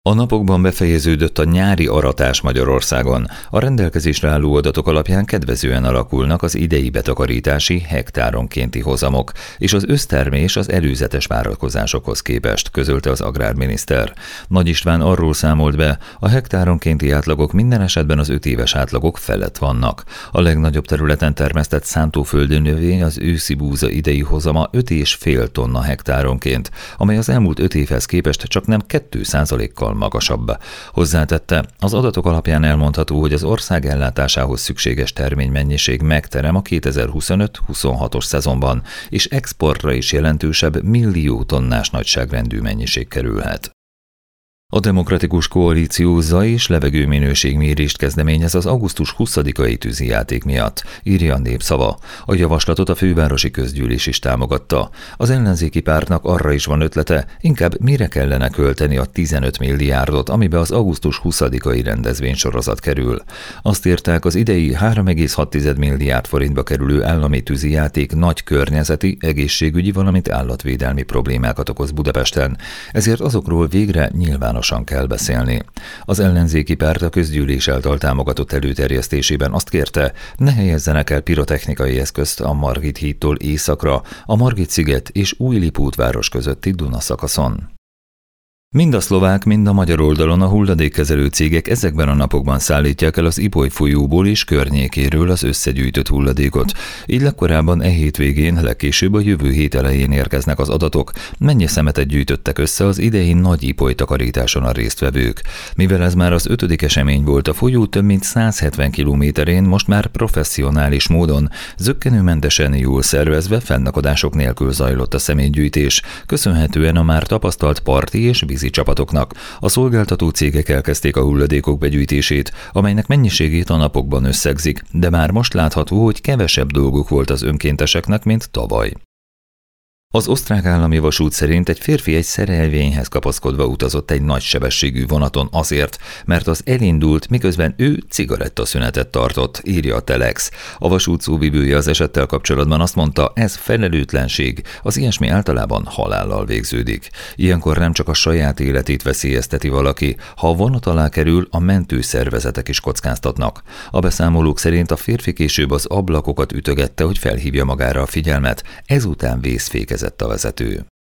A napokban befejeződött a nyári aratás Magyarországon. A rendelkezésre álló adatok alapján kedvezően alakulnak az idei betakarítási hektáronkénti hozamok, és az össztermés az előzetes várakozásokhoz képest, közölte az agrárminiszter. Nagy István arról számolt be, a hektáronkénti átlagok minden esetben az 5 éves átlagok felett vannak. A legnagyobb területen termesztett szántóföldi növény az őszi búza idei hozama 5,5 tonna hektáronként, amely az elmúlt 5 évhez képest csak nem 2%-kal magasabb. Hozzátette, az adatok alapján elmondható, hogy az ország ellátásához szükséges terménymennyiség megterem a 2025-26-os szezonban, és exportra is jelentősebb millió tonnás nagyságrendű mennyiség kerülhet. A Demokratikus Koalíció zaj- és levegőminőségmérést kezdeményez az augusztus 20-ai tűzijáték miatt, írja a Népszava. A javaslatot a fővárosi közgyűlés is támogatta. Az ellenzéki pártnak arra is van ötlete, inkább mire kellene költeni a 15 milliárdot, amibe az augusztus 20-ai rendezvénysorozat kerül. Azt írták, az idei 3,6 milliárd forintba kerülő állami tűzijáték nagy környezeti, egészségügyi, valamint állatvédelmi problémákat okoz Budapesten, ezért azokról végre nyilvánosan kell beszélni. Az ellenzéki párt a közgyűlés által támogatott előterjesztésében azt kérte, ne helyezzenek el pirotechnikai eszközt a Margit hídtól északra, a Margit-sziget és Újlipót város közötti Duna szakaszon. Mind a szlovák, mind a magyar oldalon a hulladékkezelő cégek ezekben a napokban szállítják el az Ipoly folyóból és környékéről az összegyűjtött hulladékot. Így legkorábban hétvégén, legkésőbb a jövő hét elején érkeznek az adatok, mennyi szemetet gyűjtöttek össze az idei nagy Ipoly takarításon a résztvevők. Mivel ez már az 5. esemény volt a folyó több mint 170 kilométerén, most már professzionális módon, zökkenőmentesen, jól szervezve, fennakadások nélkül zajlott a szemétgyűjtés, köszönhetően a már tapasztalt parti és vízi csapatoknak. A szolgáltató cégek elkezdték a hulladékok begyűjtését, amelynek mennyiségét a napokban összegzik, de már most látható, hogy kevesebb dolguk volt az önkénteseknek, mint tavaly. Az osztrák állami vasút szerint egy férfi egy szerelvényhez kapaszkodva utazott egy nagy sebességű vonaton azért, mert az elindult, miközben ő cigarettaszünetet tartott, írja a Telex. A vasút szóvivője az esettel kapcsolatban azt mondta, ez felelőtlenség, az ilyesmi általában halállal végződik. Ilyenkor nem csak a saját életét veszélyezteti valaki, ha a vonat alá kerül, a mentőszervezetek is kockáztatnak. A beszámolók szerint a férfi később az ablakokat ütögette, hogy felhívja magára a figyelmet, ezután vészfékezett a vezető.